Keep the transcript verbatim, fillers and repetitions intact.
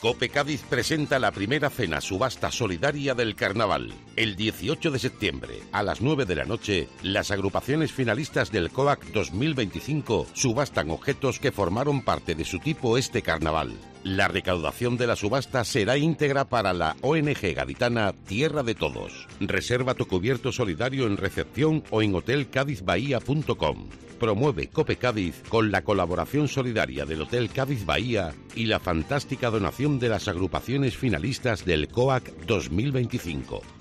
COPE Cádiz presenta la primera cena subasta solidaria del carnaval. El dieciocho de septiembre, a las nueve de la noche, las agrupaciones finalistas del COAC dos mil veinticinco subastan objetos que formaron parte de su tipo este carnaval. La recaudación de la subasta será íntegra para la O N G gaditana Tierra de Todos. Reserva tu cubierto solidario en recepción o en hotel cádiz bahía punto com. Promueve COPE Cádiz con la colaboración solidaria del Hotel Cádiz Bahía y la fantástica donación de las agrupaciones finalistas del COAC dos mil veinticinco.